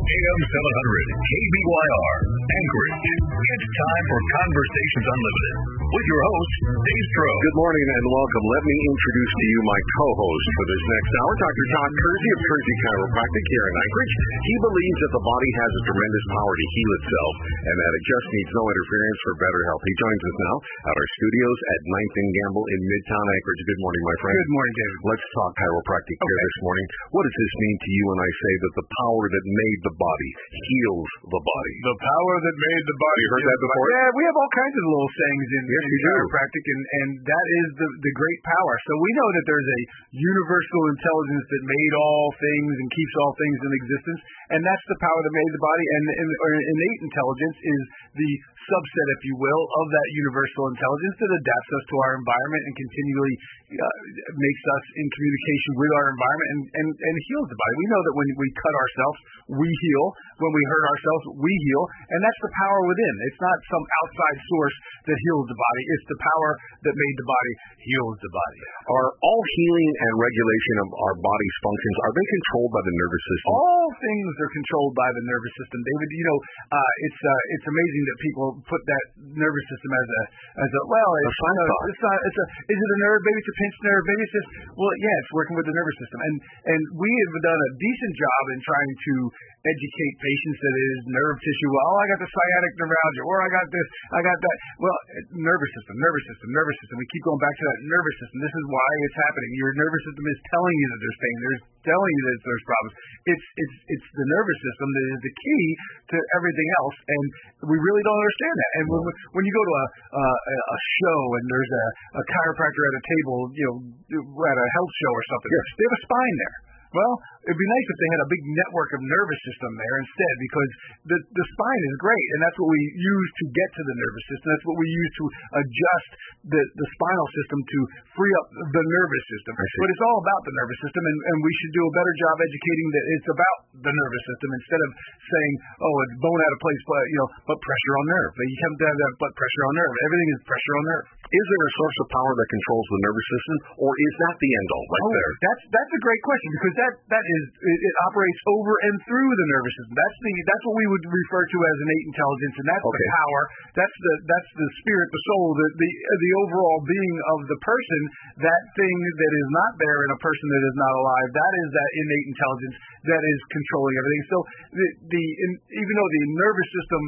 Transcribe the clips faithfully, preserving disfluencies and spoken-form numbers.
A M seven hundred K B Y R, Anchorage. It's time for Conversations Unlimited with your host, Dave Stroh. Good morning and welcome. Let me introduce to you my co-host for this next hour, Doctor Todd Kersey of Kersey Chiropractic here in Anchorage. He believes that the body has a tremendous power to heal itself and that it just needs no interference for better health. He joins us now at our studios at ninth and Gamble in Midtown Anchorage. Good morning, my friend. Good morning, David. Let's talk chiropractic okay. here this morning. What does this mean to you when I say that the power that made the body heals the body? The power that made the body. You heard that before? Yeah, we have all kinds of little sayings in, yes, in chiropractic, and, and that is the, the great power. So we know that there's a universal intelligence that made all things and keeps all things in existence, and that's the power that made the body. And, and or innate intelligence is the subset, if you will, of that universal intelligence that adapts us to our environment and continually uh, makes us in communication with our environment and, and, and heals the body. We know that when we cut ourselves, we heal. When we hurt ourselves, we heal. And that's the power within. It's not some outside source that heals the body. It's the power that made the body heals the body. Are all healing and regulation of our body's functions, are they controlled by the nervous system? All things are controlled by the nervous system, David. You know, uh, it's uh, it's amazing that people put that nervous system as a as a well. It's, a you know, it's not. It's a. Is it a nerve? Maybe it's a pinched nerve. Maybe it's just. Well, yeah, it's working with the nervous system, and and we have done a decent job in trying to educate patients that it is nerve tissue. Well, oh, I got the sciatic neuralgia, or I got this, I got that. Well, nervous system, nervous system, nervous system. We keep going back to that nervous system. This is why it's happening. Your nervous system is telling you that there's pain. There's telling you that there's problems. It's it's it's the nervous system that is the key to everything else, and we really don't understand that. And when when you go to a uh, a show and there's a, a chiropractor at a table, you know, at a health show or something, yes. they have a spine there. Well, it'd be nice if they had a big network of nervous system there instead, because the the spine is great, and that's what we use to get to the nervous system. That's what we use to adjust the, the spinal system to free up the nervous system. But it's all about the nervous system, and, and we should do a better job educating that it's about the nervous system instead of saying, oh, it's bone out of place, but you know, but pressure on nerve. But you have to have that but pressure on nerve. Everything is pressure on nerve. Is there a source of power that controls the nervous system, or is that the end all right oh, there? That's that's a great question, because that that is it, it operates over and through the nervous system. That's the that's what we would refer to as innate intelligence, and that's okay. the power. That's the that's the spirit, the soul, the the the overall being of the person. That thing that is not there in a person that is not alive. That is that innate intelligence that is controlling everything. So the the in, even though the nervous system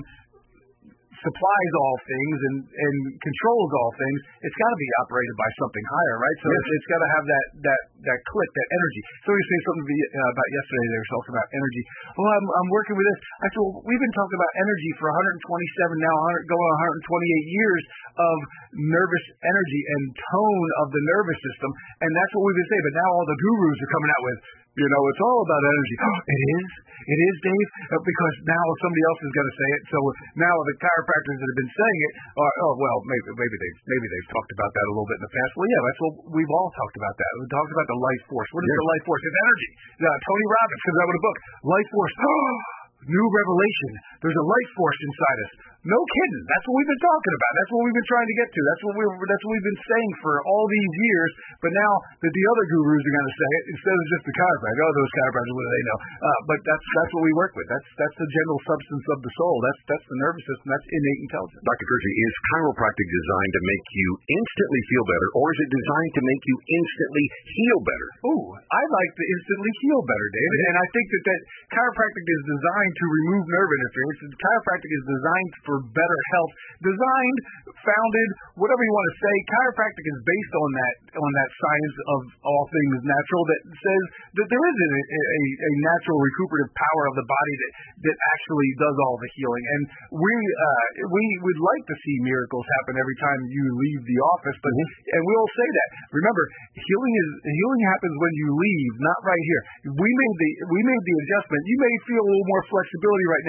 supplies all things and, and controls all things, it's got to be operated by something higher, right? So yes. it's, it's got to have that that that click, that energy. So you say something uh, about yesterday. They were talking about energy. Well, I'm I'm working with this. I said, well, we've been talking about energy for one hundred twenty-seven now, one hundred, going on one hundred twenty-eight years of nervous energy and tone of the nervous system, and that's what we've been saying. But now all the gurus are coming out with, you know, it's all about energy. It is? It is, Dave? Uh, because now somebody else is going to say it. So now the chiropractors that have been saying it are, oh, well, maybe maybe they've, maybe they've talked about that a little bit in the past. Well, yeah, that's what we've all talked about that. We talked about the life force. What is yes. the life force? It's energy. Uh, Tony Robbins comes out with a book, Life Force. New revelation. There's a life force inside us. No kidding. That's what we've been talking about. That's what we've been trying to get to. That's what we that's what we've been saying for all these years. But now that the other gurus are going to say it instead of just the chiropractor. Oh, those chiropractors, what do they know? Uh, but that's that's what we work with. That's that's the general substance of the soul. That's that's the nervous system. That's innate intelligence. Doctor Kersey, is chiropractic designed to make you instantly feel better, or is it designed to make you instantly heal better? Ooh, I like to instantly heal better, David. And I think that that chiropractic is designed to remove nerve interference. Chiropractic is designed for better health, designed, founded, whatever you want to say. Chiropractic is based on that on that science of all things natural that says that there is a, a, a natural recuperative power of the body that, that actually does all the healing. And we uh, we would like to see miracles happen every time you leave the office, but mm-hmm. and we'll say that. Remember, healing is healing happens when you leave, not right here. We made the we made the adjustment. You may feel a little more flexibility right now. You may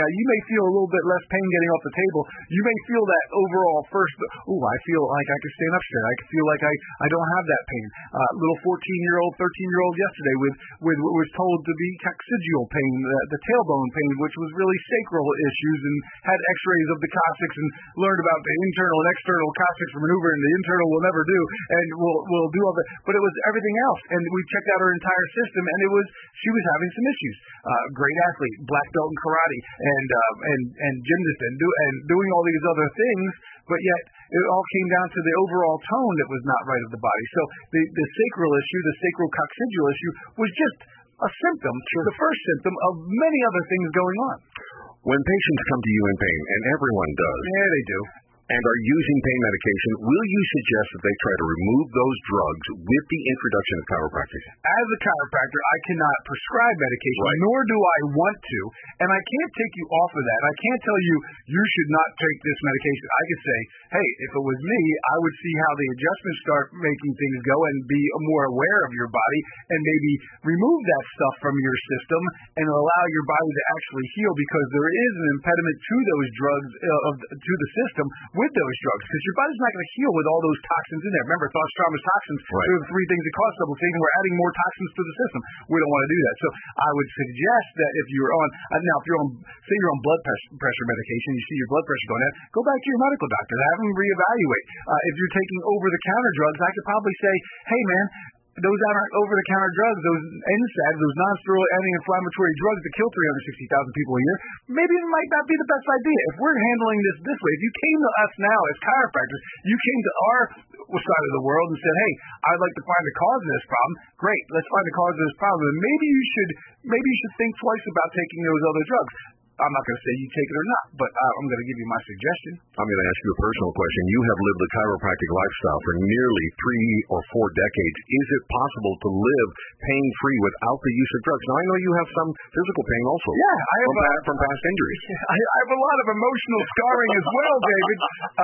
feel a little bit less pain getting off the table. You may feel that overall first, ooh, I feel like I can stand up straight. I feel like I, I don't have that pain. Uh, little fourteen-year-old, thirteen-year-old yesterday with, with what was told to be coccygeal pain, the, the tailbone pain, which was really sacral issues, and had x-rays of the coccyx and learned about the internal and external coccyx maneuver, and the internal will never do, and we'll, we'll do all that. But it was everything else. And we checked out her entire system, and it was, she was having some issues. Uh, great athlete, black belt in karate, and, uh, and, and gymnast, and, do, and doing all these other things, but yet it all came down to the overall tone that was not right of the body. So the, the sacral issue, the sacrococcygeal issue, was just a symptom, sure. the first symptom of many other things going on. When patients come to you in pain, and everyone does. Yeah, they do. And are using pain medication, will you suggest that they try to remove those drugs with the introduction of chiropractic? As a chiropractor, I cannot prescribe medication, right. nor do I want to, and I can't take you off of that. I can't tell you, you should not take this medication. I could say, hey, if it was me, I would see how the adjustments start making things go and be more aware of your body and maybe remove that stuff from your system and allow your body to actually heal, because there is an impediment to those drugs, uh, of, to the system, with those drugs, because your body's not going to heal with all those toxins in there. Remember, thoughts, traumas, toxins, right. they're the three things that cause double taking. We're adding more toxins to the system. We don't want to do that. So I would suggest that if you're on, now if you're on, say you're on blood pressure medication, you see your blood pressure going down, go back to your medical doctor, have them reevaluate. Uh, if you're taking over-the-counter drugs, I could probably say, hey man, those aren't over-the-counter drugs, those N SAIDs, those non-steroidal anti-inflammatory drugs that kill three hundred sixty thousand people a year, maybe it might not be the best idea. If we're handling this this way, if you came to us now as chiropractors, you came to our side of the world and said, hey, I'd like to find the cause of this problem, great, let's find the cause of this problem. And maybe you should, maybe you should think twice about taking those other drugs. I'm not going to say you take it or not, but uh, I'm going to give you my suggestion. I'm going to ask you a personal question. You have lived the chiropractic lifestyle for nearly three or four decades. Is it possible to live pain-free without the use of drugs? Now, I know you have some physical pain also. Yeah, I have from, past, from past injuries. I, I have a lot of emotional scarring as well, David. Uh,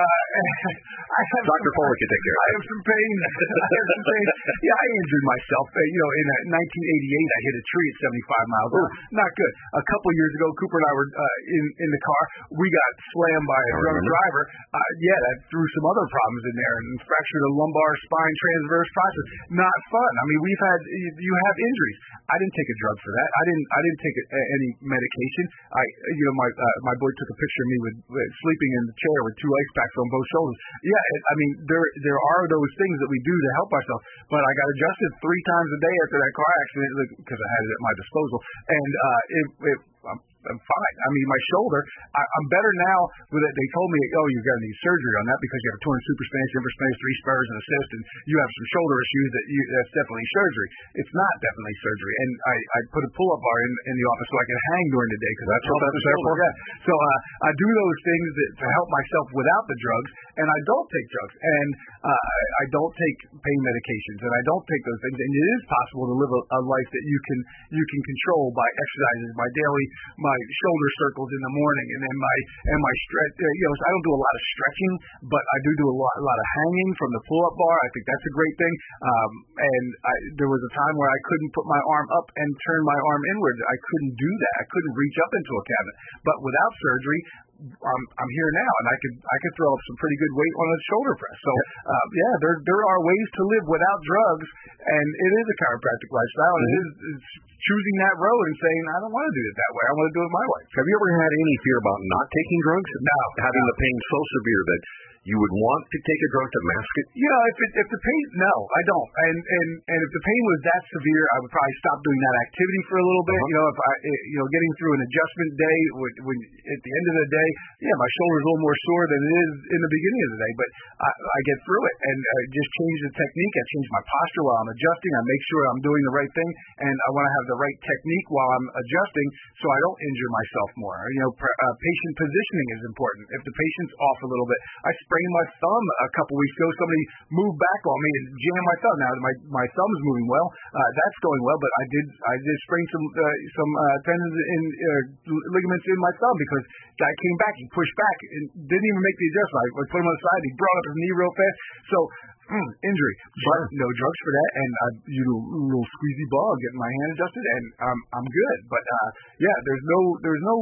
I have Doctor Foley can take care of it. I have some pain. I have some pain. Yeah, I injured myself. Uh, you know, in uh, nineteen eighty-eight, I hit a tree at seventy-five miles an hour. Not good. A couple years ago, Cooper and I were Uh, in, in the car. We got slammed by a drunk driver. Uh, yeah, that threw some other problems in there and fractured a lumbar spine transverse process. Not fun. I mean, we've had, you, you have injuries. I didn't take a drug for that. I didn't, I didn't take a, any medication. I, you know, my, uh, my boy took a picture of me with, with sleeping in the chair with two ice packs on both shoulders. Yeah, it, I mean, there, there are those things that we do to help ourselves, but I got adjusted three times a day after that car accident because I had it at my disposal. And, uh, it, it I'm, I'm fine. I mean, my shoulder, I, I'm better now with it. They told me, oh, you've got to need surgery on that because you have a torn supraspinatus, infraspinatus, three spurs, and a cyst, and you have some shoulder issues that you, that's definitely surgery. It's not definitely surgery. And I, I put a pull-up bar in, in the office so I can hang during the day because that's what that's there for. Yeah. So uh, I do those things that, to help myself without the drugs, and I don't take drugs, and uh, I, I don't take pain medications, and I don't take those things. And it is possible to live a, a life that you can you can control by exercises, by daily my shoulder circles in the morning, and then my and my stretch. Uh, you know, I don't do a lot of stretching, but I do do a lot a lot of hanging from the pull-up bar. I think that's a great thing. Um, and I, there was a time where I couldn't put my arm up and turn my arm inward. I couldn't do that. I couldn't reach up into a cabinet. But without surgery, I'm I'm here now, and I could I could throw up some pretty good weight on a shoulder press. So uh, yeah, there there are ways to live without drugs, and it is a chiropractic lifestyle. And it is it's choosing that road and saying I don't want to do it that way. I want to do it my way. Have you ever had any fear about not taking drugs? No, having no. the pain so severe that you would want to take a drug to mask it? You know, if it, if the pain, no, I don't. And and and if the pain was that severe, I would probably stop doing that activity for a little bit. Uh-huh. You know, if I, you know, getting through an adjustment day, when, when at the end of the day, yeah, my shoulder's a little more sore than it is in the beginning of the day, but I, I get through it and I just change the technique. I change my posture while I'm adjusting. I make sure I'm doing the right thing, and I want to have the right technique while I'm adjusting so I don't injure myself more. You know, pr- uh, patient positioning is important. If the patient's off a little bit, I sprained my thumb a couple weeks ago. Somebody moved back on me and jammed my thumb. Now my my thumb's moving well. Uh, that's going well, but I did I did sprain some uh, some uh, tendons in uh, ligaments in my thumb because guy came back, he pushed back and didn't even make the adjustment. I put him on the side. He brought up his knee real fast. So mm, injury, but no drugs for that. And I you know little squeezy ball, getting my hand adjusted, and um, I'm good. But uh, yeah, there's no there's no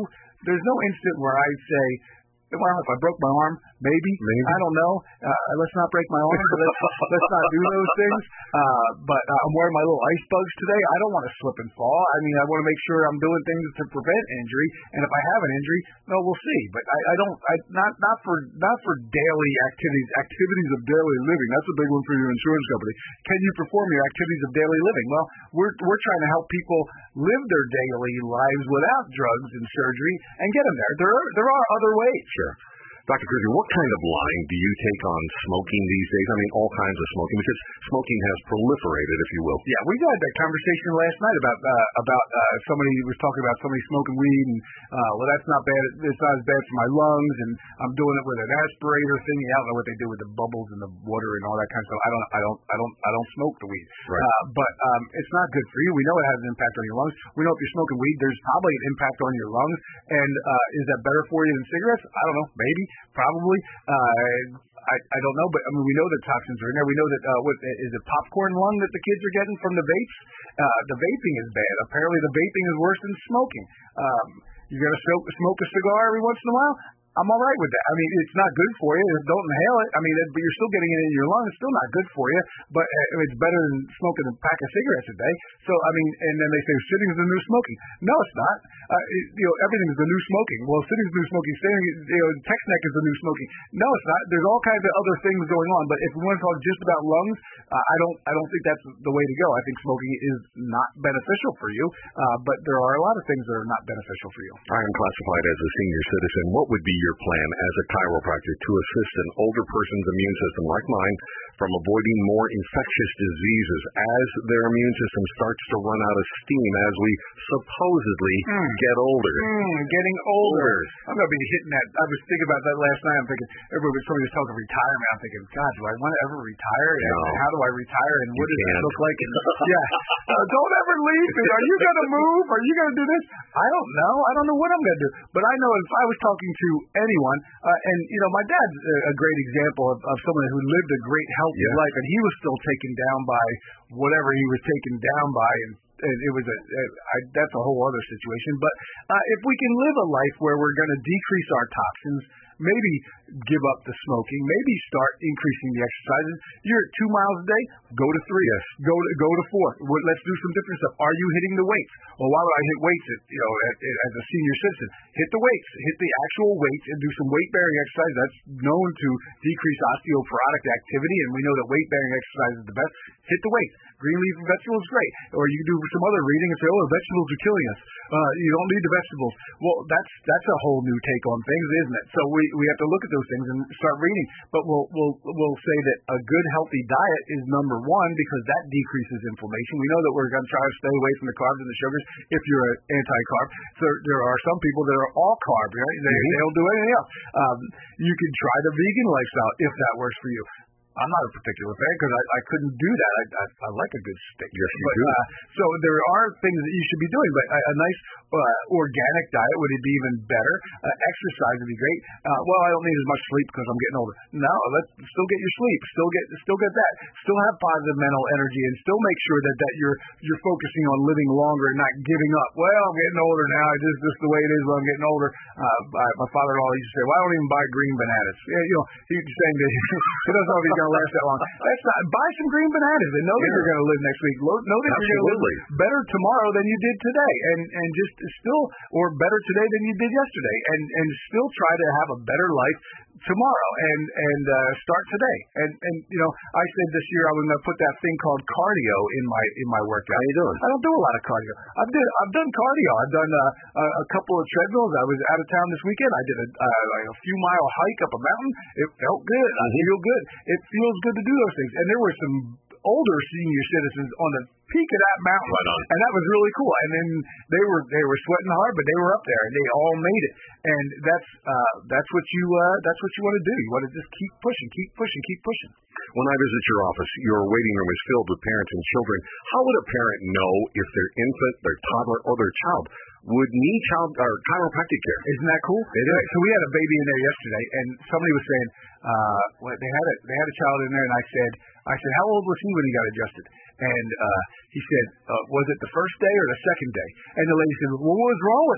there's no instant where I say, well, if I broke my arm, maybe, maybe. I don't know. Uh, let's not break my arm, but let's, let's not do those things. Uh, but uh, I'm wearing my little ice bugs today. I don't want to slip and fall. I mean, I want to make sure I'm doing things to prevent injury. And if I have an injury, no, we'll see. But I, I don't, I, not not for not for daily activities, activities of daily living. That's a big one for your insurance company. Can you perform your activities of daily living? Well, we're we're trying to help people live their daily lives without drugs and surgery and get them there. There are, there are other ways. Sure. Doctor Kersey, what kind of line do you take on smoking these days? I mean, all kinds of smoking, because smoking has proliferated, if you will. Yeah, we had that conversation last night about uh, about uh, somebody was talking about somebody smoking weed, and uh, well, that's not bad. It's not as bad for my lungs, and I'm doing it with an aspirator thing. I don't know what they do with the bubbles and the water and all that kind of stuff. I don't, I don't, I don't, I don't smoke the weed. Right. Uh, but um, it's not good for you. We know it has an impact on your lungs. We know if you're smoking weed, there's probably an impact on your lungs. And uh, is that better for you than cigarettes? I don't know. Maybe. Probably. Uh, I, I don't know, but I mean, we know that toxins are in there. We know that, uh, what, is it popcorn lung that the kids are getting from the vapes? Uh, the vaping is bad. Apparently the vaping is worse than smoking. Um, you're going to smoke, smoke a cigar every once in a while? I'm all right with that. I mean, it's not good for you. Don't inhale it. I mean, but you're still getting it in your lungs. It's still not good for you, but it's better than smoking a pack of cigarettes a day. So, I mean, and then they say sitting is the new smoking. No, it's not. Uh, it, you know, everything is the new smoking. Well, sitting is the new smoking. Standing, you know, text neck is the new smoking. No, it's not. There's all kinds of other things going on. But if we want to talk just about lungs, uh, I don't, I don't think that's the way to go. I think smoking is not beneficial for you. Uh, but there are a lot of things that are not beneficial for you. I am classified as a senior citizen. What would be your plan as a chiropractor to assist an older person's immune system like mine from avoiding more infectious diseases as their immune system starts to run out of steam as we supposedly mm. get older? Mm, getting older. I'm going to be hitting that. I was thinking about that last night. I'm thinking, everybody, somebody was talking retirement. I'm thinking, God, do I want to ever retire? No. And how do I retire? And what you does can't. it look like? And, yeah. Uh, don't ever leave me. Are you going to move? Are you going to do this? I don't know. I don't know what I'm going to do. But I know if I was talking to anyone, uh, and, you know, my dad's a, a great example of, of someone who lived a great, healthy yeah. life, and he was still taken down by whatever he was taken down by, and and it was a, a I, that's a whole other situation. But uh, if we can live a life where we're going to decrease our toxins, maybe give up the smoking, maybe start increasing the exercises. You're at two miles a day, go to three. Yes. Go to go to four. Let's do some different stuff. Are you hitting the weights? Well, why would I hit weights? At, you know, at, at, as a senior citizen, hit the weights, hit the actual weights, and do some weight bearing exercise. That's known to decrease osteoporotic activity, and we know that weight bearing exercise is the best. Hit the weights. Green leaf and vegetables, great. Or you can do some other reading and say, oh, vegetables are killing us. Uh, you don't need the vegetables. Well, that's that's a whole new take on things, isn't it? So we, we have to look at those things and start reading. But we'll we'll we'll say that a good healthy diet is number one because that decreases inflammation. We know that we're going to try to stay away from the carbs and the sugars if you're an anti-carb. So there are some people that are all carb, right? They, mm-hmm. they don't do anything else. Um, you can try the vegan lifestyle if that works for you. I'm not a particular fan because I, I couldn't do that. I, I, I like a good steak. Yes, you but, do. Uh, so there are things that you should be doing, but a, a nice uh, organic diet would be even better. Uh, exercise would be great. Uh, well, I don't need as much sleep because I'm getting older. No, let's still get your sleep. Still get still get that. Still have positive mental energy, and still make sure that, that you're you're focusing on living longer and not giving up. Well, I'm getting older now. This is just the way it is when I'm getting older. Uh, my, my father-in-law used to say, "Well, I don't even buy green bananas." Yeah, you know, he's saying that he doesn't know if he's going to last that long. That's not. Buy some green bananas and know that yeah. you're going to live next week. Know that Absolutely. you're going to live better tomorrow than you did today, and and just still or better today than you did yesterday, and and still try to have a better life tomorrow and and uh, start today. And and you know, I said this year I was going to put that thing called cardio in my in my workout. How you doing? I don't do a lot of cardio. I've did I've done cardio. I've done uh, a, a couple of treadmills. I was out of town this weekend. I did a uh, like a few mile hike up a mountain. It felt good. I feel good. It feels good to do those things. And there were some older senior citizens on the peak of that mountain, right on. And that was really cool. And then they were they were sweating hard, but they were up there, and they all made it. And that's uh, that's what you uh, that's what you want to do. You want to just keep pushing, keep pushing, keep pushing. When I visit your office, your waiting room is filled with parents and children. How would a parent know if their infant, their toddler, or their child would need child or chiropractic care? Isn't that cool? It is. So we had a baby in there yesterday, and somebody was saying, uh, well, they had a they had a child in there, and I said, I said, how old was he when he got adjusted? And uh, he said, uh, was it the first day or the second day? And the lady said, well, what was wrong with him?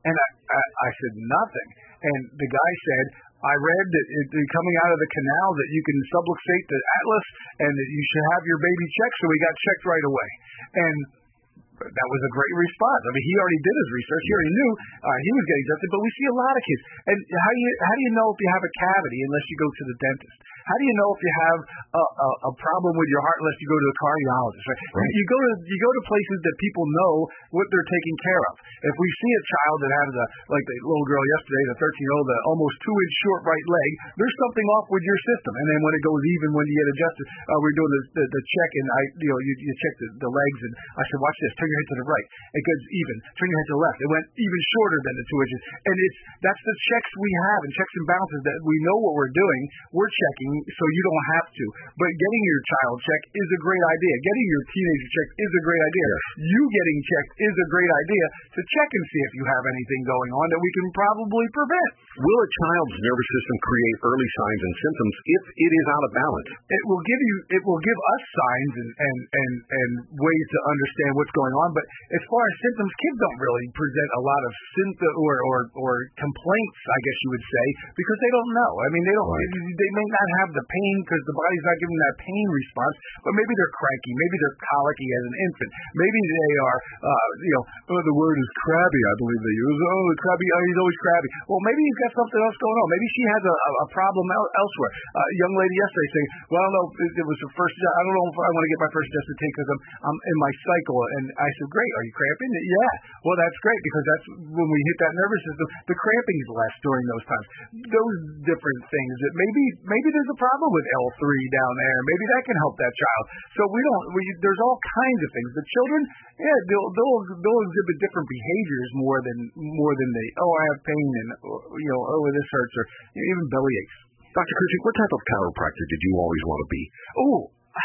And I, I, I said, nothing. And the guy said, I read that it, it, coming out of the canal that you can subluxate the atlas and that you should have your baby checked, so we got checked right away. And that was a great response. I mean, he already did his research. He already knew uh, he was getting tested, but we see a lot of kids. And how do you how do you know if you have a cavity unless you go to the dentist? How do you know if you have a, a, a problem with your heart unless you go to a cardiologist? Right? Right. You go to you go to places that people know what they're taking care of. If we see a child that has a like the little girl yesterday, the thirteen-year-old, the almost two-inch short right leg, there's something off with your system. And then when it goes even, when you get adjusted, uh, we're doing the, the, the check, and I you know you, you check the, the legs, and I said, watch this, turn your head to the right. It goes even. Turn your head to the left. It went even shorter than the two inches. And it's that's the checks we have, and checks and balances that we know what we're doing. We're checking so you don't have to. But getting your child checked is a great idea. Getting your teenager checked is a great idea. Yes. You getting checked is a great idea to check and see if you have anything going on that we can probably prevent. Will a child's nervous system create early signs and symptoms if it is out of balance? It will give you. It will give us signs and and and, and ways to understand what's going on. But as far as symptoms, kids don't really present a lot of symptoms or, or or complaints, I guess you would say, because they don't know. I mean, they don't. Right. They may not have the pain because the body's not giving that pain response. But maybe they're cranky. Maybe they're colicky as an infant. Maybe they are. Uh, you know, oh, the word is crabby. I believe they use. Oh, the crabby. Oh, he's always crabby. Well, maybe he's got something else going on. Maybe she has a, a problem el- elsewhere. Uh, a young lady yesterday saying, "Well, I don't know. It, it was her first. I don't know if I want to get my first test to take because I'm I'm in my cycle." And I said, "Great. Are you cramping?" Yeah. Well, that's great because that's when we hit that nervous system. The cramping is less during those times. Those different things that maybe maybe there's a problem with L three down there. Maybe that can help that child. So we don't. We, there's all kinds of things. The children, yeah, they'll they'll they'll exhibit different behaviors more than more than they. Oh, I have pain, and you know, oh, this hurts, or even belly aches. Doctor Kurzik, what type of chiropractor did you always want to be? Oh.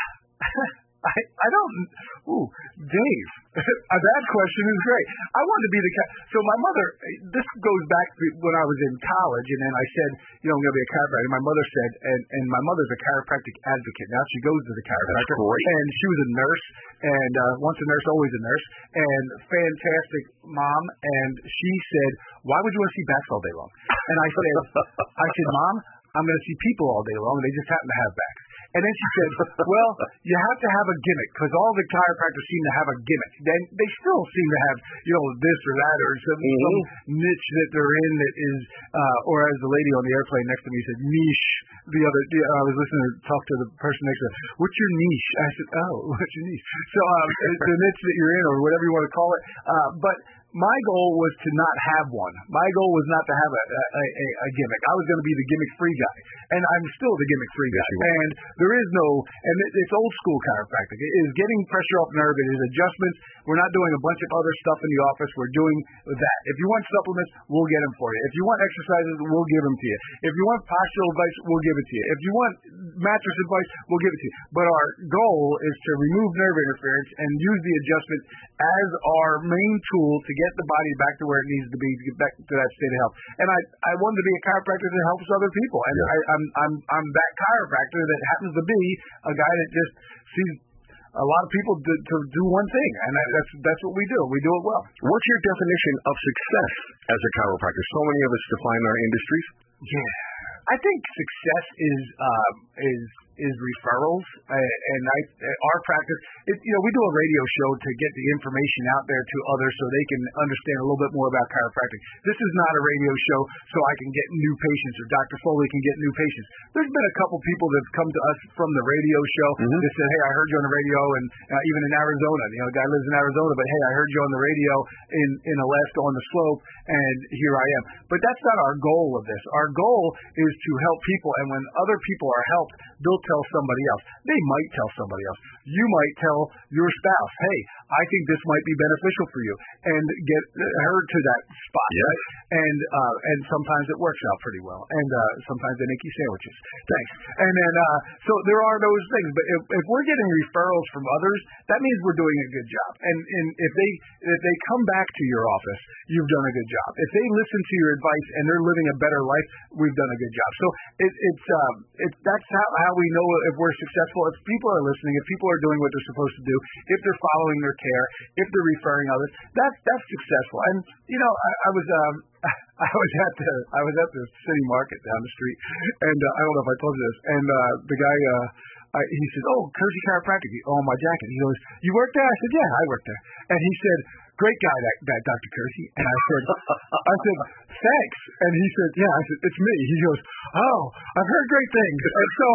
I, I don't, ooh, Dave, that question is great. I wanted to be the, so my mother, this goes back to when I was in college, and then I said, you know, I'm going to be a chiropractor. My mother said, and, and my mother's a chiropractic advocate. Now she goes to the chiropractor. That's great. And she was a nurse, and uh, once a nurse, always a nurse, and fantastic mom, and she said, why would you want to see backs all day long? And I said, I said, Mom, I'm going to see people all day long, and they just happen to have backs. And then she said, well, you have to have a gimmick because all the chiropractors seem to have a gimmick. Then they still seem to have, you know, this or that or some, mm-hmm. some niche that they're in that is, uh, or as the lady on the airplane next to me said, niche. The other, the, I was listening to talk to the person next to her. What's your niche? I said, oh, what's your niche? So um, the niche that you're in or whatever you want to call it. Uh, but my goal was to not have one. My goal was not to have a, a, a, a gimmick. I was going to be the gimmick-free guy. And I'm still the gimmick-free guy. Yes, and there is no, and it's old school chiropractic. It is getting pressure off nerve. It is adjustments. We're not doing a bunch of other stuff in the office. We're doing that. If you want supplements, we'll get them for you. If you want exercises, we'll give them to you. If you want postural advice, we'll give it to you. If you want mattress advice, we'll give it to you. But our goal is to remove nerve interference and use the adjustment as our main tool to get the body back to where it needs to be to get back to that state of health. And I, I wanted to be a chiropractor that helps other people. And yeah. I, I'm, I'm, I'm that chiropractor that happens to be a guy that just sees a lot of people to, to do one thing, and that, that's that's what we do. We do it well. What's your definition of success as a chiropractor? So many of us define our industries. Yeah, I think success is uh, is is referrals, uh, and I uh, our practice. It, you know, we do a radio show to get the information out there to others so they can understand a little bit more about chiropractic. This is not a radio show so I can get new patients or Doctor Foley can get new patients. There's been a couple people that have come to us from the radio show mm-hmm. that said, "Hey, I heard you on the radio," and uh, even in Arizona, you know, a guy lives in Arizona, but hey, I heard you on the radio in in Alaska on the slope, and here I am. But that's not our goal of this. Our goal is to help people, and when other people are helped, they'll tell somebody else. They might tell somebody else. You might tell your spouse, "Hey, I think this might be beneficial for you," and get her to that spot. Yes. Right? And uh, and sometimes it works out pretty well, and uh, sometimes they make you sandwiches. Thanks. And then uh, so there are those things. But if, if we're getting referrals from others, that means we're doing a good job. And and if they if they come back to your office, you've done a good job. If they listen to your advice and they're living a better life, we've done a good job. So it, it's um, it, that's how, how we know if we're successful. If people are listening, if people are doing what they're supposed to do, if they're following their care, if they're referring others, that's that's successful. And you know, I, I was um, I was at the I was at the city market down the street, and uh, I don't know if I told you this, and uh, the guy. Uh, I, he says, "Oh, Kersey Chiropractic." Oh, my jacket. He goes, "You work there?" I said, "Yeah, I work there." And he said, "Great guy, that, that Doctor Kersey." And I said, "I said, thanks." And he said, "Yeah." I said, "It's me." He goes, "Oh, I've heard great things." And so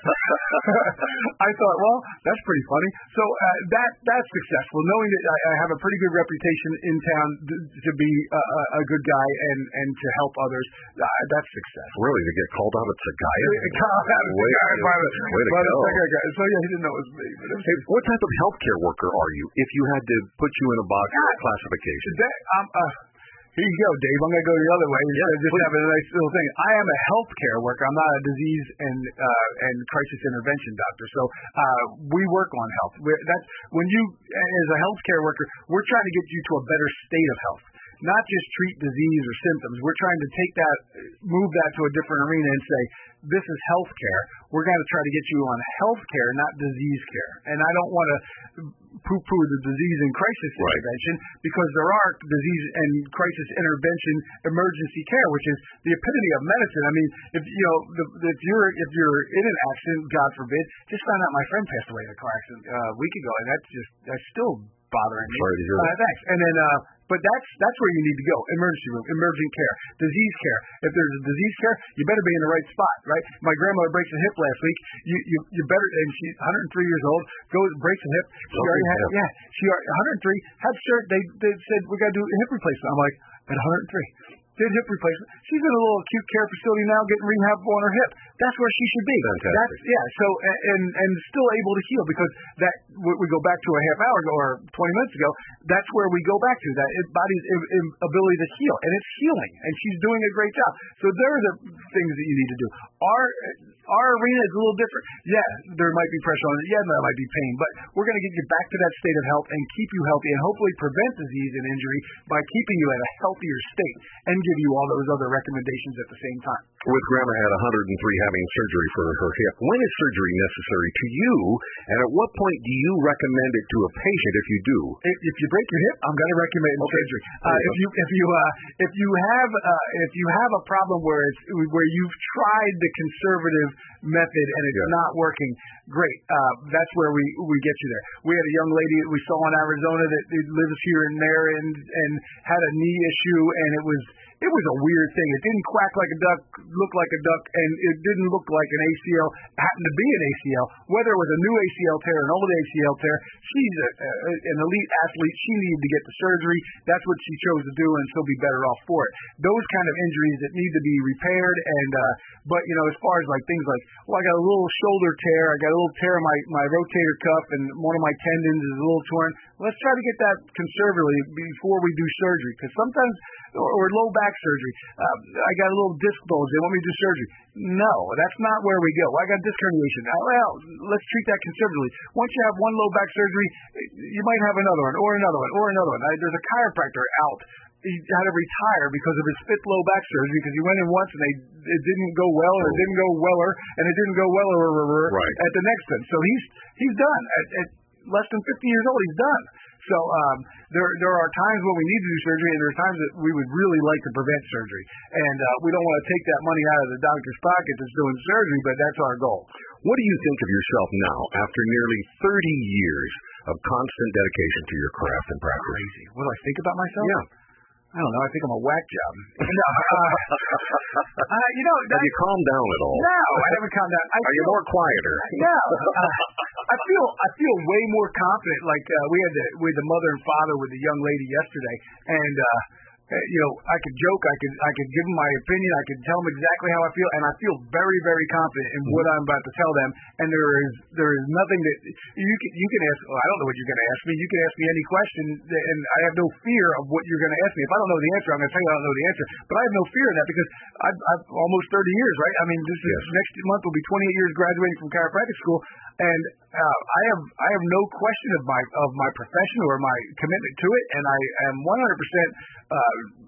I thought, well, that's pretty funny. So uh, that that's successful, knowing that I, I have a pretty good reputation in town to, to be a, a good guy and, and to help others. Uh, that's success. Really, to get called out as a guy? Called out as a guy by the, way to by go. the second guy. So yeah, he didn't know it was me. But it was, hey, what type of healthcare worker are you? If you had to put you in a box or a classification. That, um, uh, here you go, Dave. I'm going to go the other way instead of just having a nice little thing. I am a healthcare worker. I'm not a disease and uh, and crisis intervention doctor. So uh, we work on health. We're, that's when you, as a healthcare worker, we're trying to get you to a better state of health, not just treat disease or symptoms. We're trying to take that, move that to a different arena and say, this is healthcare. We're going to try to get you on healthcare, not disease care. And I don't want to poo-poo the disease and crisis right. intervention, because there are disease and crisis intervention emergency care, which is the epitome of medicine. I mean, if you know, the, if you're if you're in an accident, God forbid, just found out my friend passed away in a car accident uh, a week ago, and that's just that's still bothering me. Sorry to hear that. Uh, thanks. And then. Uh, But that's that's where you need to go. Emergency room, emergent care, disease care. If there's a disease care, you better be in the right spot, right? My grandmother breaks a hip last week. You you you better, and she's one hundred three years old, goes breaks a hip. She okay, already had yeah. yeah, she already, one hundred three had surgery. They they said we got to do a hip replacement. I'm like, at one hundred three. Did hip replacement. She's in a little acute care facility now, getting rehab on her hip. That's where she should be. Fantastic. That's, yeah. So and and still able to heal, because that we go back to a half hour ago or twenty minutes ago. That's where we go back to, that body's ability to heal, and it's healing, and she's doing a great job. So there are the things that you need to do. Our our arena is a little different. Yeah, there might be pressure on it. Yeah, there might be pain, but we're going to get you back to that state of health and keep you healthy, and hopefully prevent disease and injury by keeping you at a healthier state, and give you all those other recommendations at the same time. With Grandma at one hundred three having surgery for her hip, when is surgery necessary to you, and at what point do you recommend it to a patient if you do? If, if you break your hip, I'm going to recommend okay. surgery. Uh, if you if you uh, if you have uh, if you have a problem where it's where you've tried the conservative method and it's yeah. not working, great. Uh, that's where we, we get you there. We had a young lady that we saw in Arizona that, that lives here and there and and had a knee issue, and it was it was a weird thing. It didn't quack like a duck, look like a duck, and it didn't look like an A C L. Happened to be an A C L. Whether it was a new A C L tear, an old A C L tear, she's a, a, an elite athlete. She needed to get the surgery. That's what she chose to do, and she'll be better off for it. Those kind of injuries that need to be repaired, and uh, but you know, as far as like things like, well, I got a little shoulder tear, I got a little tear in my my rotator cuff, and one of my tendons is a little torn. Let's try to get that conservatively before we do surgery, because sometimes. Or, or low back surgery. Uh, I got a little disc bulge. They want me to do surgery. No, that's not where we go. I got disc herniation. Now, well, let's treat that conservatively. Once you have one low back surgery, you might have another one, or another one, or another one. I, there's a chiropractor out. He had to retire because of his fifth low back surgery, because he went in once and they it didn't go well, or it didn't go weller, and it didn't go weller right. at the next one. So he's he's done. At, at less than fifty years old, he's done. So um, there there are times when we need to do surgery, and there are times that we would really like to prevent surgery. And uh, we don't want to take that money out of the doctor's pocket that's doing surgery, but that's our goal. What do you think of yourself now, after nearly thirty years of constant dedication to your craft and practice? Crazy. What do I think about myself? Yeah. I don't know. I think I'm a whack job. no, uh, uh, you know, have you calmed down at all? No, I haven't calmed down. I Are feel, you more quieter? No, uh, I feel I feel way more confident. Like uh, we had the we had the mother and father with the young lady yesterday, and uh, you know, I could joke, I could I could give them my opinion, I could tell them exactly how I feel, and I feel very very confident in what I'm about to tell them. And there is there is nothing that you can you can ask. Oh, I don't know what you're going to ask me. You can ask me any question, and I have no fear of what you're going to ask me. If I don't know the answer, I'm going to tell you I don't know the answer. But I have no fear of that, because I've, I've almost thirty years, right? I mean, this is, yes. next month will be twenty-eight years graduating from chiropractic school, and uh, I have I have no question of my of my profession or my commitment to it, and I am one hundred percent. Uh,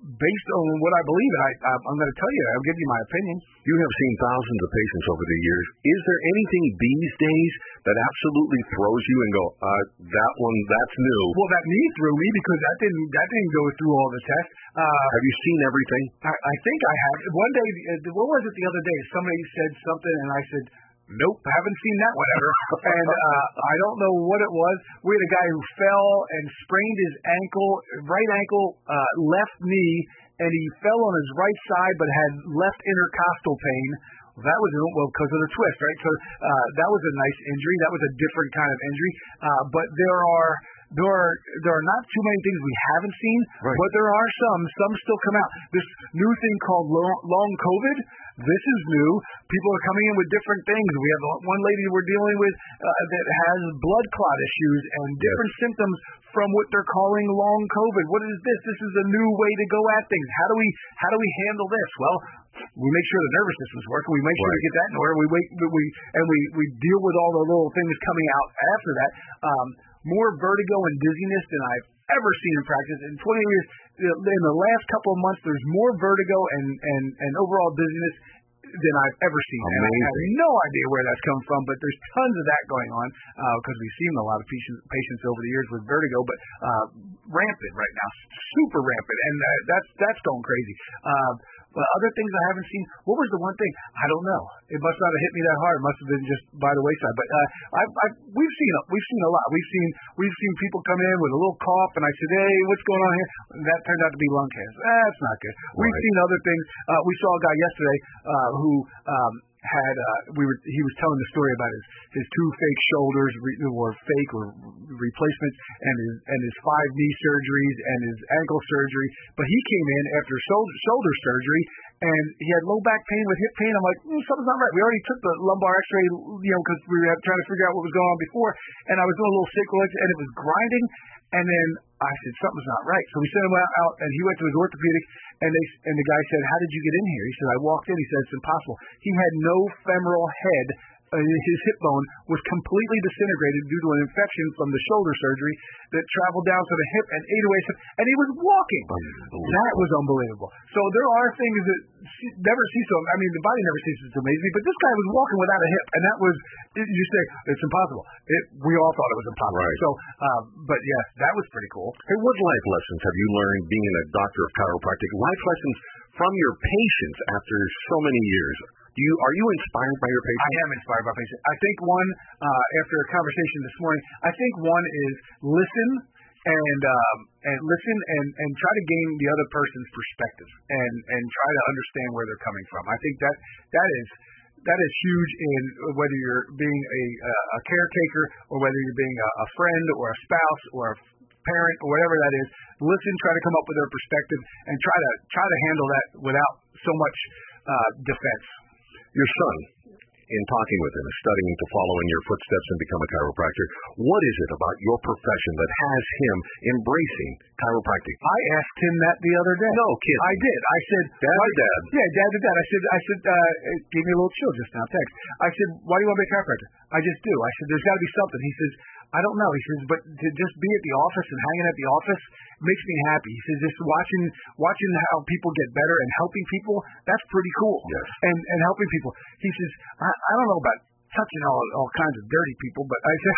based on what I believe, and I, I, I'm going to tell you, I'll give you my opinion. You have seen thousands of patients over the years. Is there anything these days that absolutely throws you and go, uh, that one, that's new? Well, that knee threw me because that didn't that didn't go through all the tests. Uh, have you seen everything? I, I think I have. One day, uh, what was it the other day? Somebody said something, and I said, nope, haven't seen that one ever. and uh, I don't know what it was. We had a guy who fell and sprained his ankle, right ankle, uh, left knee, and he fell on his right side but had left intercostal pain. That was, well, because of the twist, right? So uh, that was a nice injury. That was a different kind of injury. Uh, but there are there are there are not too many things we haven't seen, right. but there are some. Some still come out. This new thing called long, long COVID. This is new. People are coming in with different things. We have one lady we're dealing with uh, that has blood clot issues and different yes. symptoms from what they're calling long COVID. What is this? This is a new way to go at things. How do we how do we handle this? Well, we make sure the nervous system's working. We make sure right. we get that in order. We wait. We and we we deal with all the little things coming out after that. Um, more vertigo and dizziness than I've ever seen in practice. In twenty years, in the last couple of months, there's more vertigo and, and, and overall dizziness than I've ever seen. Amazing. And I have no idea where that's come from, but there's tons of that going on because uh, we've seen a lot of patients, patients over the years with vertigo, but uh, rampant right now, super rampant, and uh, that's that's going crazy. Uh, but other things I haven't seen. What was the one thing? I don't know. It must not have hit me that hard. It must have been just by the wayside. But uh, I've, I've, we've seen we've seen a lot. We've seen we've seen people come in with a little cough, and I said, "Hey, what's going on here?" And that turned out to be lung cancer. That's not good. Right. We've seen other things. Uh, we saw a guy yesterday uh, who. Um, had uh, we were he was telling the story about his his two fake shoulders re, or fake or replacements and his and his five knee surgeries and his ankle surgery, but he came in after shoulder shoulder surgery and he had low back pain with hip pain. I'm like, mm, something's not right. We already took the lumbar X-ray, you know, because we were trying to figure out what was going on before, and I was doing a little sacral and it was grinding, and then I said something's not right. So we sent him out, and he went to his orthopedic, and they and the guy said, "How did you get in here?" He said, "I walked in." He said, "It's impossible." He had no femoral head. Uh, his hip bone was completely disintegrated due to an infection from the shoulder surgery that traveled down to the hip and ate away his hip, and he was walking. That was unbelievable. So there are things that never cease to, I mean, the body never ceases to amaze me, but this guy was walking without a hip, and that was, you say, it's impossible. It, we all thought it was impossible. Right. So, uh, but yes, that was pretty cool. Hey, what life lessons have you learned being a doctor of chiropractic? Life lessons from your patients after so many years? Do you, are you inspired by your patients? I am inspired by patients. I think one, uh, after a conversation this morning, I think one is listen and um, and listen and, and try to gain the other person's perspective and, and try to understand where they're coming from. I think that that is that is huge in whether you're being a, a caretaker or whether you're being a, a friend or a spouse or a parent or whatever that is. Listen, try to come up with their perspective and try to try to handle that without so much uh, defense. Your son, in talking with him, is studying to follow in your footsteps and become a chiropractor. What is it about your profession that has him embracing chiropractic? I asked him that the other day. No kidding. I did. I said, Dad to dad? Yeah, dad to dad. I said, I said, uh, it gave me a little chill just now, text. I said, why do you want to be a chiropractor? I just do. I said, there's got to be something. He says, I don't know. He says, but to just be at the office and hanging at the office makes me happy. He says, just watching watching how people get better and helping people, that's pretty cool. Yes. And and helping people. He says, I, I don't know about touching all all kinds of dirty people, but I said,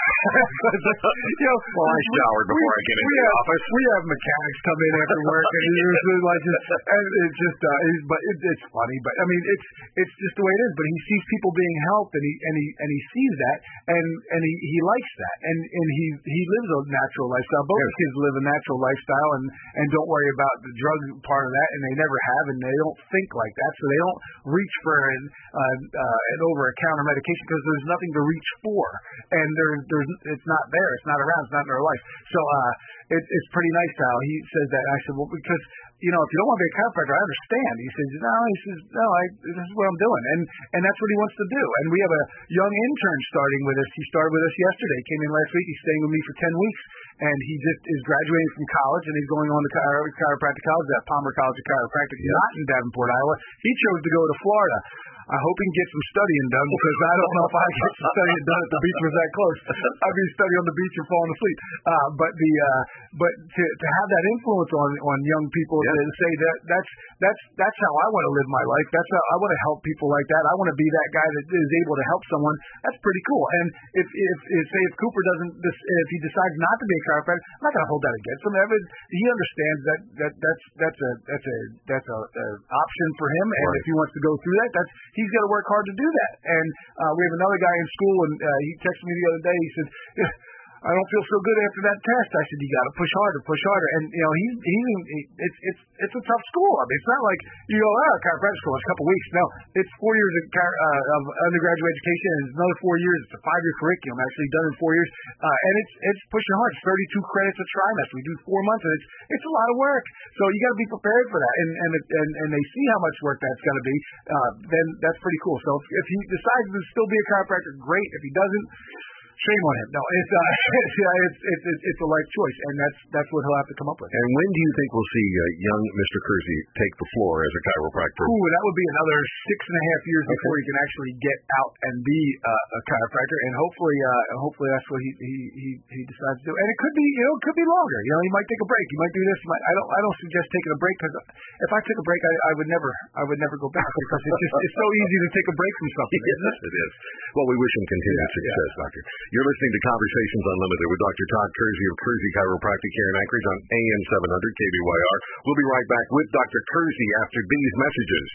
you know, well, I showered before we, I get into we the have, office. We have mechanics come in after work, and it's like, and it's just, uh, it's, but it, it's funny, but I mean, it's it's just the way it is. But he sees people being helped, and he and he and he sees that, and and he, he likes that, and and he he lives a natural lifestyle. Both yes. kids live a natural lifestyle, and and don't worry about the drug part of that, and they never have, and they don't think like that, so they don't reach for an uh, uh, an over counter medication because there's nothing to reach for, and there's there's it's not there, it's not around, it's not in their life. So uh, it, it's pretty nice how he says that. I said, well, because you know, if you don't want to be a chiropractor, I understand. He says, no, he says, no, I, this is what I'm doing, and and that's what he wants to do. And we have a young intern starting with us. He started with us yesterday. Came in last week. He's staying with me for ten weeks, and he just is graduating from college, and he's going on to chiro- chiropractic college at Palmer College of Chiropractic, yeah. not in Davenport, Iowa. He chose to go to Florida. I hope he can get some studying done because I don't know if I get some studying done if the beach was that close. I'd be studying on the beach and falling asleep. Uh, but the uh, but to to have that influence on on young people yeah. and say that that's that's that's how I want to live my life. That's how I want to help people like that. I want to be that guy that is able to help someone. That's pretty cool. And if if, if say if Cooper doesn't if he decides not to be a chiropractor, I'm not going to hold that against him. He understands that that that's that's a that's a that's a, a option for him. And right. if he wants to go through that, that's he's got to work hard to do that. And uh, we have another guy in school, and uh, he texted me the other day. He said, I don't feel so good after that test. I said, you got to push harder, push harder. And, you know, he's, he's he, it's, it's, it's a tough school. I mean, it's not like you go, oh, chiropractic school, it's a couple weeks. No, it's four years of, uh, of undergraduate education, and it's another four years. It's a five-year curriculum, actually done in four years. Uh, and it's, it's pushing hard. It's thirty-two credits a trimester. We do four months, and it's, it's a lot of work. So you got to be prepared for that. And, and, and, and they see how much work that's going to be. Uh, then that's pretty cool. So if, if he decides to still be a chiropractor, great. If he doesn't, shame on him. No, it's, uh, it's, it's, it's, it's a life choice, and that's that's what he'll have to come up with. And when do you think we'll see uh, young Mister Kersey take the floor as a chiropractor? Ooh, that would be another six and a half years okay. before he can actually get out and be uh, a chiropractor, and hopefully, uh, hopefully that's what he, he he he decides to do. And it could be, you know, it could be longer. You know, he might take a break. He might do this. He might, I don't I don't suggest taking a break because if I took a break, I, I would never I would never go back because it's just it's so easy to take a break from something. Yes, it is. Well, we wish him continued yeah, success, yeah. Doctor. You're listening to Conversations Unlimited with Doctor Todd Kersey of Kersey Chiropractic here in Anchorage on A M seven hundred K B Y R. We'll be right back with Doctor Kersey after these messages.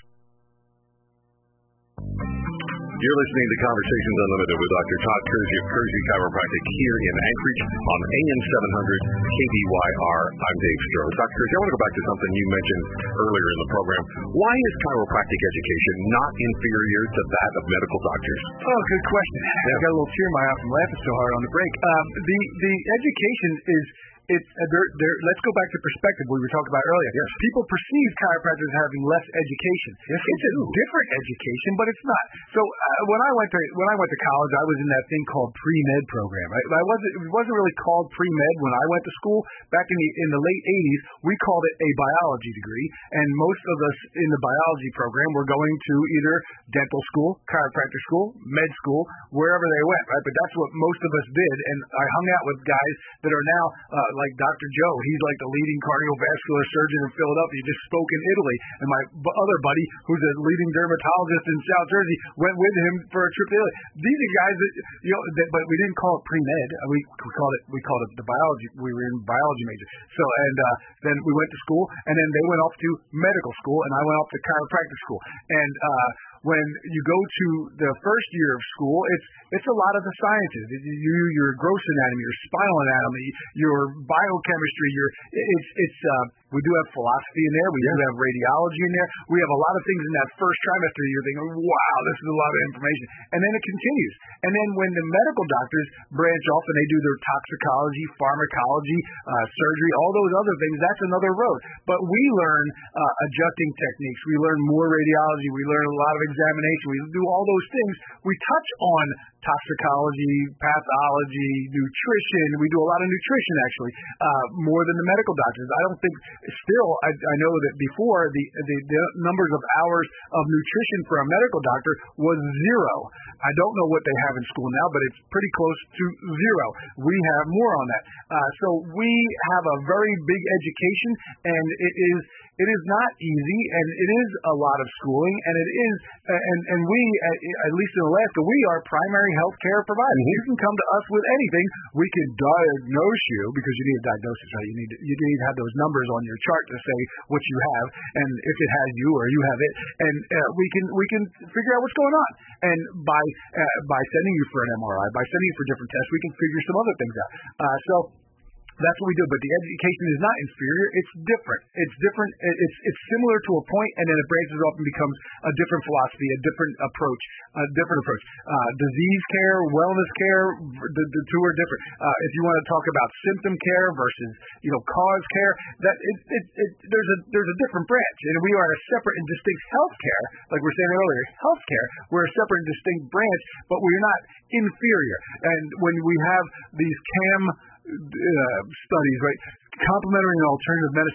You're listening to Conversations Unlimited with Doctor Todd Kersey of Kersey Chiropractic here in Anchorage on A M seven hundred K B Y R. I'm Dave Strode. Doctor Kersey, I want to go back to something you mentioned earlier in the program. Why is chiropractic education not inferior to that of medical doctors? Oh, good question. Yeah. I got a little tear in my eye from laughing so hard on the break. Um, the the education is. It's, uh, they're, they're, let's go back to perspective we were talking about earlier. Yes. People perceive chiropractors having less education. Yes, it's a different education, but it's not. So uh, when I went to when I went to college, I was in that thing called pre-med program. Right? I wasn't it wasn't really called pre-med when I went to school back in the in the late eighties. We called it a biology degree, and most of us in the biology program were going to either dental school, chiropractic school, med school, wherever they went. Right? But that's what most of us did, and I hung out with guys that are now. Uh, like Doctor Joe. He's like the leading cardiovascular surgeon in Philadelphia. He just spoke in Italy. And my b- other buddy, who's a leading dermatologist in South Jersey, went with him for a trip to Italy. These are guys that, you know, that, but we didn't call it pre-med. We, we called it, we called it the biology. We were in biology major. So, and uh, then we went to school, and then they went off to medical school, and I went off to chiropractic school. And, uh, when you go to the first year of school, it's it's a lot of the sciences. You, your gross anatomy, your spinal anatomy, your biochemistry, your it's it's uh, we do have philosophy in there. We yeah. do have radiology in there. We have a lot of things in that first trimester. You're thinking, wow, this is a lot of information, and then it continues. And then when the medical doctors branch off and they do their toxicology, pharmacology, uh, surgery, all those other things, that's another road. But we learn uh, adjusting techniques. We learn more radiology. We learn a lot of examination. We do all those things. We touch on toxicology, pathology, nutrition. We do a lot of nutrition, actually, uh, more than the medical doctors. I don't think, still, I, I know that before, the, the, the numbers of hours of nutrition for a medical doctor was zero. I don't know what they have in school now, but it's pretty close to zero. We have more on that. Uh, so we have a very big education, and it is it is not easy, and it is a lot of schooling, and it is, and, and we, at, at least in Alaska, we are primary health care providers. Mm-hmm. You can come to us with anything. We can diagnose you, because you need a diagnosis, right? You need to, you need to have those numbers on your chart to say what you have, and if it has you or you have it, and uh, we can we can figure out what's going on. And by uh, by sending you for an M R I, by sending you for different tests, we can figure some other things out. Uh, so. That's what we do, but the education is not inferior. It's different. It's different. It's it's similar to a point, and then it branches off and becomes a different philosophy, a different approach, a different approach. Uh, disease care, wellness care, the, the two are different. Uh, if you want to talk about symptom care versus you know cause care, that it, it, it there's a there's a different branch, and we are a separate and distinct health care, like we were saying earlier. Health care, we're a separate and distinct branch, but we're not inferior. And when we have these C A M Uh, studies, right? Complementary and alternative medicine.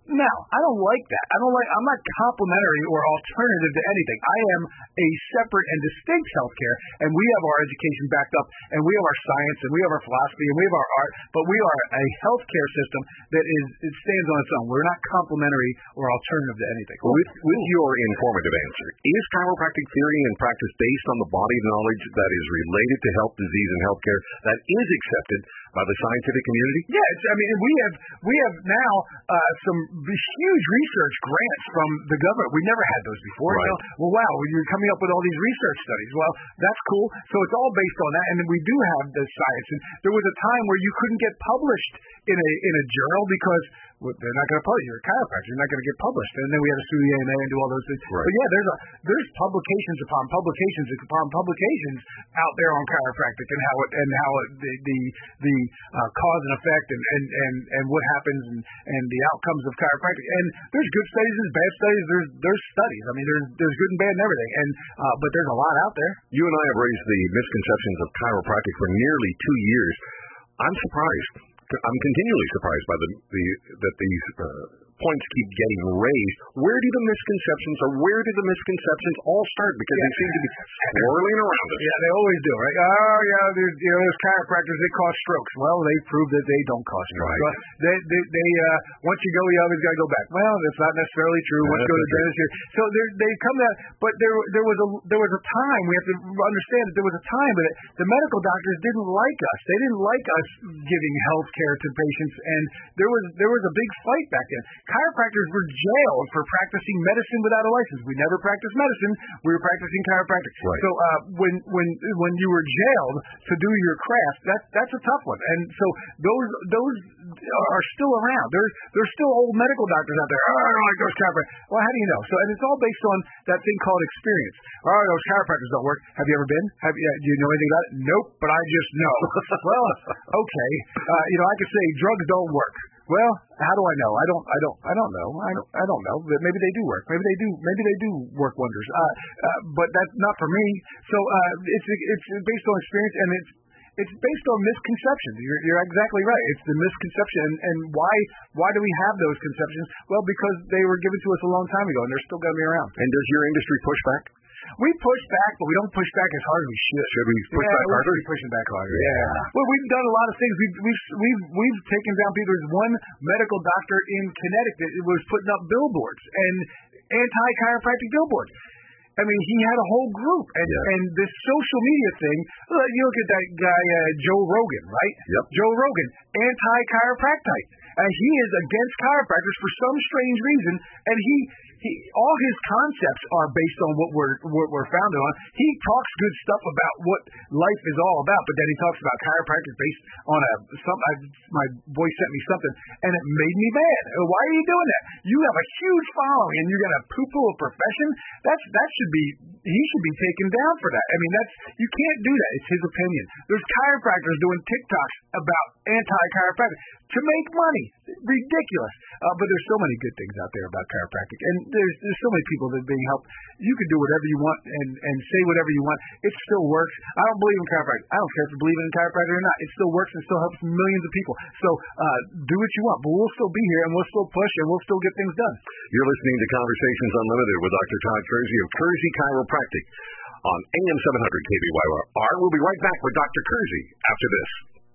No, I don't like that. I don't like. I'm not complementary or alternative to anything. I am a separate and distinct healthcare, and we have our education backed up, and we have our science, and we have our philosophy, and we have our art. But we are a healthcare system that is it stands on its own. We're not complementary or alternative to anything. With, with your informative answer, is chiropractic theory and practice based on the body knowledge that is related to health, disease, and healthcare that is accepted by the scientific community? Yeah, it's, I mean, we have we have now uh, some huge research grants from the government. We never had those before. Right. So, well, wow, you're coming up with all these research studies. Well, that's cool. So it's all based on that, and then we do have the science. And there was a time where you couldn't get published in a in a journal because well, they're not going to publish. You're a chiropractor. You're not going to get published. And then we had to sue the A M A and do all those things. Right. But yeah, there's a there's publications upon publications upon publications out there on chiropractic and how it and how it, the the the uh, cause and effect and, and, and, and what happens and, and the outcomes of chiropractic. And there's good studies, there's bad studies, there's there's studies. I mean, there's there's good and bad and everything. And uh, but there's a lot out there. You and I have raised the misconceptions of chiropractic for nearly two years. I'm surprised. I'm continually surprised by the, the that these uh, points keep getting raised. Where do the misconceptions, or where do the misconceptions all start? Because yeah. they seem to be swirling around us. Yeah, they always do, right? Oh, yeah, there's, you know, there's chiropractors that cause strokes. Well, they prove that they don't cause strokes. Right. Well, they, they, they uh, once you go, you always got to go back. Well, that's not necessarily true. Yeah, once you go to the dentist here, so they come to, but there, there was a, there was a time. We have to understand that there was a time that the medical doctors didn't like us. They didn't like us giving health care to patients, and there was, there was a big fight back then. Chiropractors were jailed for practicing medicine without a license. We never practiced medicine. We were practicing chiropractic. Right. So uh, when when when you were jailed to do your craft, that that's a tough one. And so those those are still around. There's there's still old medical doctors out there. Oh, I don't like those chiropractors. Well, how do you know? So and it's all based on that thing called experience. Oh, those chiropractors don't work. Have you ever been? Have you? Do you know anything about it? Nope, but I just know. Well, okay. Uh, you know, I could say drugs don't work. Well, how do I know? I don't. I don't. I don't know. I don't. I don't know. But maybe they do work. Maybe they do. Maybe they do work wonders. Uh, uh, but that's not for me. So uh, it's it's based on experience, and it's it's based on misconceptions. You're you're exactly right. It's the misconception, and, and why why do we have those conceptions? Well, because they were given to us a long time ago, and they're still going to be around. And does your industry push back? We push back, but we don't push back as hard as we should. Should we push yeah, back harder? We're pushing back harder. Yeah. yeah. Well, we've done a lot of things. We've we've we've we've taken down people. There's one medical doctor in Connecticut that was putting up billboards and anti-chiropractic billboards. I mean, he had a whole group, and yeah. and this social media thing. You look at that guy, uh, Joe Rogan, right? Yep. Joe Rogan, anti-chiropractic, and he is against chiropractors for some strange reason, and he. He, all his concepts are based on what we're what we're founded on. He talks good stuff about what life is all about, but then he talks about chiropractic based on a some. I, my boy sent me something, and it made me mad. Why are you doing that? You have a huge following, and you're going to poo-poo a profession. That's that should be. He should be taken down for that. I mean, that's you can't do that. It's his opinion. There's chiropractors doing TikToks about anti-chiropractic to make money. Ridiculous. Uh, but there's so many good things out there about chiropractic, and there's there's so many people that are being helped. You can do whatever you want and, and say whatever you want. It still works. I don't believe in chiropractic. I don't care if you believe in chiropractic or not. It still works and still helps millions of people. So uh, do what you want, but we'll still be here and we'll still push and we'll still get things done. You're listening to Conversations Unlimited with Doctor Todd Kersey of Kersey Chiropractic on A M seven hundred K B Y R. We'll be right back with Doctor Kersey after this.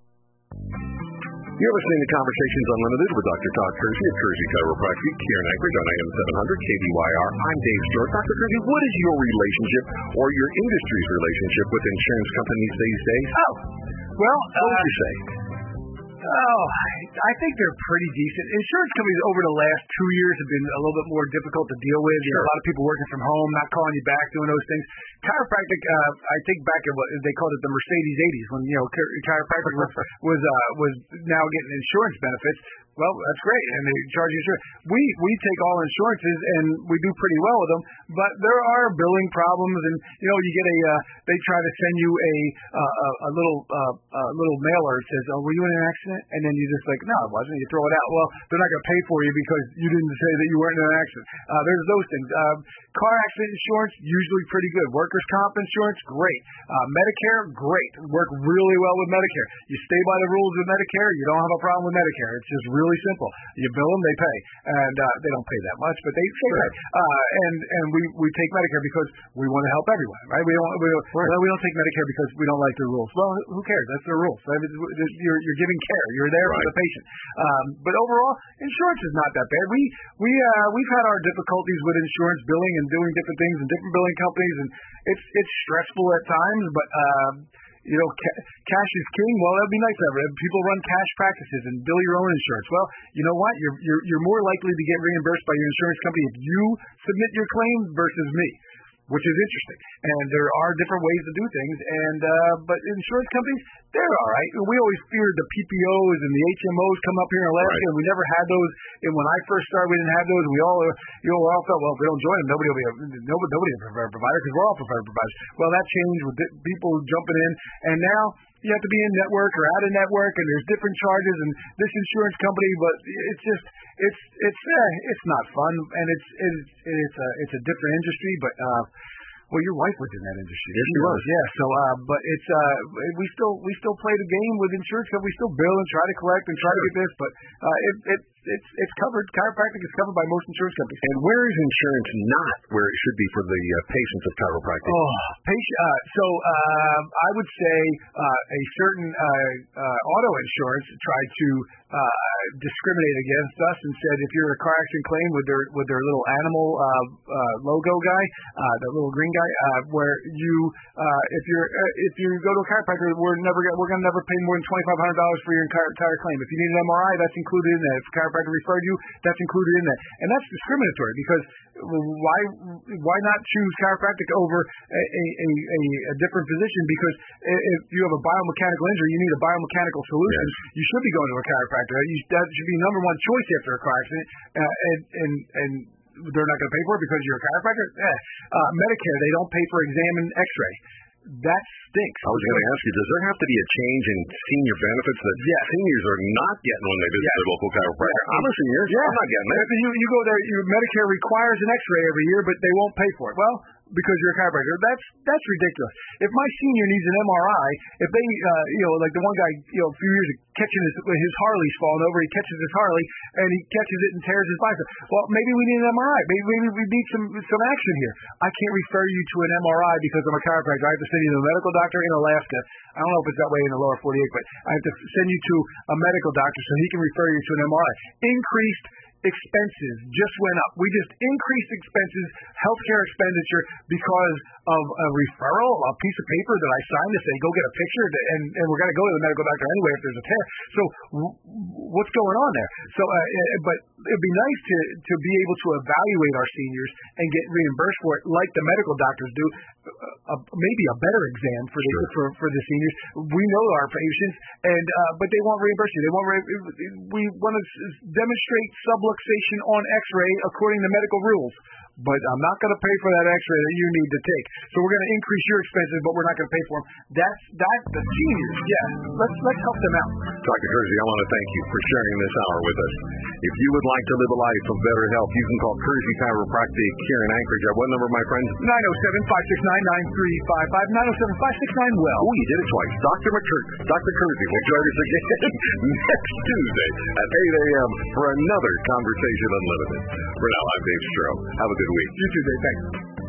You're listening to Conversations Unlimited with Doctor Todd Kersey of Kersey Chiropractic here in Anchorage on A M seven hundred K B Y R. I'm Dave Stewart. Doctor Kersey, what is your relationship or your industry's relationship with insurance companies these days? Oh, well, what would uh, you say? Oh, I think they're pretty decent. Insurance companies over the last two years have been a little bit more difficult to deal with. Sure. A lot of people working from home, not calling you back, doing those things. Chiropractic, uh, I think back at what they called it the Mercedes eighties when, you know, chiropractic was, was, uh, was now getting insurance benefits. Well, that's great, and they charge you insurance. We we take all insurances, and we do pretty well with them, but there are billing problems, and, you know, you get a, uh, they try to send you a uh, a, a little uh, a little mailer that says, oh, were you in an accident? And then you just like, no, I wasn't. You throw it out. Well, they're not going to pay for you because you didn't say that you weren't in an accident. Uh, there's those things. Uh, car accident insurance, usually pretty good. Workers' comp insurance, great. Uh, Medicare, great. Work really well with Medicare. You stay by the rules of Medicare, you don't have a problem with Medicare. It's just really really simple. You bill them, they pay, and uh, they don't pay that much, but they, they pay. Uh, and and we, we take Medicare because we want to help everyone, right? We don't we don't, right. we don't take Medicare because we don't like their rules. Well, who cares? That's their rules. I mean, you're you're giving care. You're there right. for the patient. Um, but overall, insurance is not that bad. We we uh, we've had our difficulties with insurance billing and doing different things and different billing companies, and it's it's stressful at times, but. Um, You know, ca- cash is king. Well, that'd be nice to have. People run cash practices and bill your own insurance. Well, you know what? You're you're you're more likely to get reimbursed by your insurance company if you submit your claim versus me, which is interesting. And there are different ways to do things. And uh, but insurance companies, they're all right. We always feared the P P Os and the H M Os come up here in Alaska, right. and we never had those. And when I first started, we didn't have those. We all, you know, we all felt, well, if we don't join them, nobody will be a, nobody, nobody will be a preferred provider because we're all preferred providers. Well, that changed with people jumping in, and now you have to be in network or out of network, and there's different charges. And this insurance company, but it's just, it's it's eh, it's not fun, and it's it's it's a it's a different industry, but. uh Well, your wife was in that industry. Yes, she was. Yeah. So, uh, but it's uh, we still we still play the game with insurance. So we still bill and try to collect and try sure. to get this, but uh, it it it's it's covered. Chiropractic is covered by most insurance companies. And where is insurance not where it should be for the uh, patients of chiropractic? Oh, patient. Uh, so uh, I would say uh, a certain uh, uh, auto insurance tried to uh, discriminate against us and said if you're a car accident claim with their with their little animal uh, uh, logo guy, uh, that little green guy. Uh, where you, uh, if you're, uh, if you go to a chiropractor, we're never, we're going to never pay more than twenty-five hundred dollars for your entire, entire claim. If you need an M R I, that's included in that. If a chiropractor referred you, that's included in that. And that's discriminatory because why, why not choose chiropractic over a, a, a, a different physician? Because if you have a biomechanical injury, you need a biomechanical solution. Yes. You should be going to a chiropractor. You, that should be number one choice after a car accident. Uh, and, and, and, they're not going to pay for it because you're a chiropractor? Eh. Uh, Medicare, they don't pay for exam and x-ray. That stinks. I was going to ask you, does there have to be a change in senior benefits that yes. seniors are not getting when they visit yes. their local chiropractor? Yes. I'm a senior, yeah. I'm not getting it. You, you go there, your Medicare requires an x-ray every year, but they won't pay for it. Well, because you're a chiropractor. That's that's ridiculous. If my senior needs an M R I, if they, uh, you know, like the one guy, you know, a few years ago, catching his, his Harley's falling over, he catches his Harley, and he catches it and tears his bicep. Well, maybe we need an M R I. Maybe, maybe we need some some action here. I can't refer you to an M R I because I'm a chiropractor. I have to send you to a medical doctor in Alaska. I don't know if it's that way in the lower forty-eight, but I have to send you to a medical doctor so he can refer you to an M R I. Increased expenses just went up. We just increased expenses, healthcare expenditure, because of a referral, a piece of paper that I signed to say, go get a picture, to, and, and we're going to go to the medical doctor anyway if there's a tear. So w- what's going on there? So, uh, but it'd be nice to, to be able to evaluate our seniors and get reimbursed for it like the medical doctors do. Uh, maybe a better exam for the sure. for, for the seniors. We know our patients, and uh, but they won't reimburse you. They won't. Re- we want to s- demonstrate subluxation on X-ray according to medical rules. But I'm not going to pay for that X-ray that you need to take. So we're going to increase your expenses, but we're not going to pay for them. That's that. The seniors, yeah. Let's let's help them out. Doctor Kersey, I want to thank you for sharing this hour with us. If you would like to live a life of better health, you can call Kersey Chiropractic here in Anchorage. At what number, my friend? nine oh seven, five six nine, nine three five five. nine oh seven, five six nine, well. Oh, you did it twice. Doctor McCur- Doctor Kersey will join us again next Tuesday at eight a.m. for another Conversation Unlimited. For now, I'm Dave Stroh. Have a good week. You too, Dave. Thanks.